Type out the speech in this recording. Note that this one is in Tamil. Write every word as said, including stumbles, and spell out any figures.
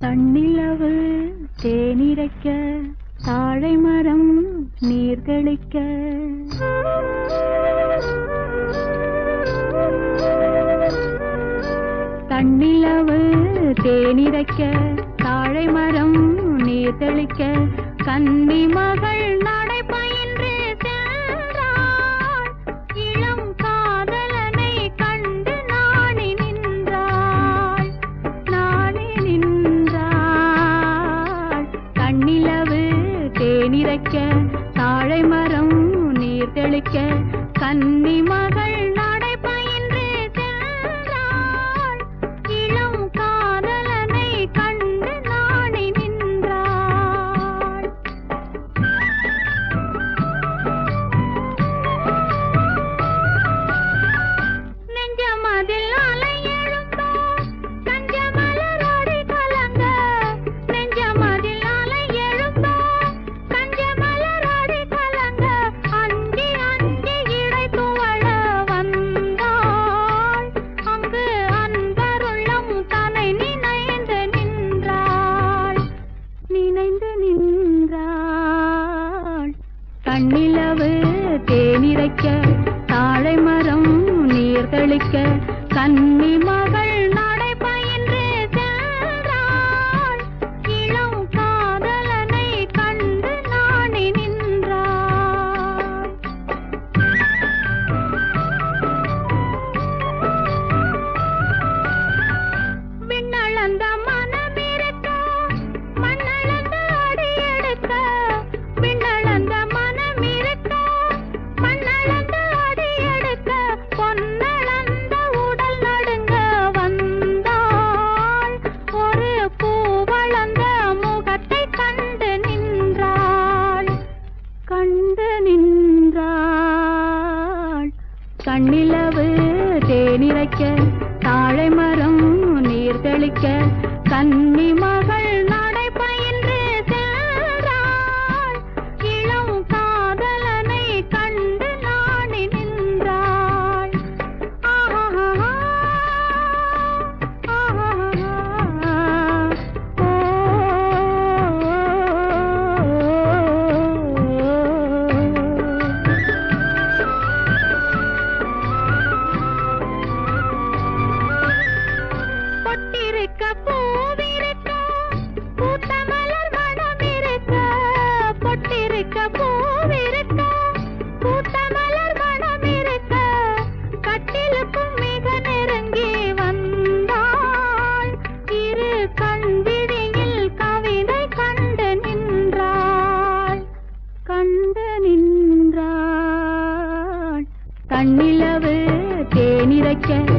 தன்னிலவு தேனிரைக்க தாழை மரம் நீர் தெளிக்க தன்னிலவு தேனிரைக்க தாழை மரம் நீர் தெளிக்க கன்னி மகள் நடை பயின்று சென்றாள் இளம் காதலனை கண்டு நாணி நின்றாள் நாணி நின்றாள் கண்ணிலவு தேனிரைக்க தாழை மரம் நீர் தெளிக்க கன்னி மகள் நடை பயின்று சென்றாள் இளம் காதலனை கண்டு நாணி நின்றாள் நெஞ்சமதில் அலை எழுந்தோ கஞ்சமலரோடு கலங்க நெஞ்சமதில் அலை எழுந்தோ கஞ்சமலரோடு கலங்க அஞ்சி அஞ்சி இடை துவள வந்தாள் அங்கு அன்பருள்ளம் தன்னை நினைந்து நின்றாள் நினைந்து நின்றாள் கண்ணிலவு தேனிரைக்க தாழை மரம் நீர் தெளிக்க கன்னி மகள் நடை பயின்று சென்றாள் இளம் காதலனை கண்டு நாணி நின்றாள் விண்ணளந்த மனமிருக்க மண்ணளந்த அடியெடுக்க விண்ணளந்த மனமிருக்க மண்ணளந்த அடியெடுக்க பொன்னளந்த உடல் நடுங்க வந்தாள் ஒரு பூவளந்த முகத்தை கண்டு நின்றாள் கண்டு நின்றாள் கண்ணிலவு தேனிரைக்க தாழை மரம் நீர் தெளிக்க கன்னி மகள் நடை பயின்று சென்றாள் இளம் காதலனை கண்டு நாணி நின்றாள் ஆஹா ஆஹா பொட்டிருக்க பூவிருக்க பூத்த மலர் மணமிருக்க பொட்டிருக்க பூவிருக்க பூத்த மலர் மணமிருக்க கட்டிலுக்கும் மிக நெருங்கி வந்தாள் இரு கண்விழியில் கவிதை கண்டு நின்றாள் கண்டு நின்றாள் கண்ணிலவு தேனிரைக்க